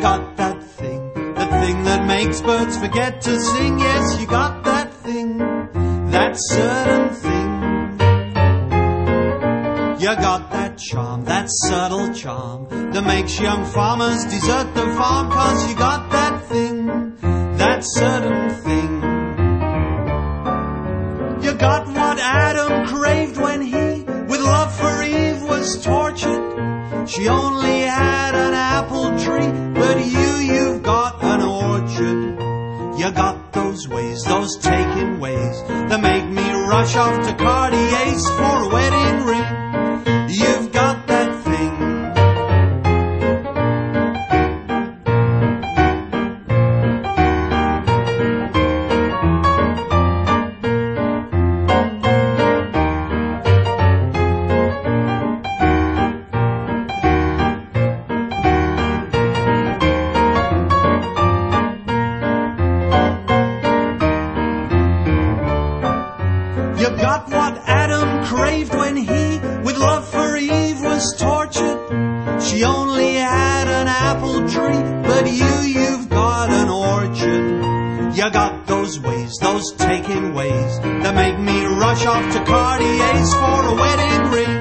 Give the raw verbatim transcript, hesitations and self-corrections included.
got that thing, the thing that makes birds forget to sing. Yes, you got that thing, that certain thing. You got that charm, that subtle charm, that makes young farmers desert the farm. 'Cause you got that thing, that certain thing. You got what Adam craved when he, with love for Eve, was tortured. She only had an apple tree, but you, you've got an orchard. You got those ways, those taking ways, that make me rush off to Cartier's for a wedding ring. You've got that thing. You got what Adam craved when he, with love for Eve, was tortured. She only had an apple tree, but you, you've got an orchard. You got those ways, those taking ways, that make me rush off to Cartier's for a wedding ring.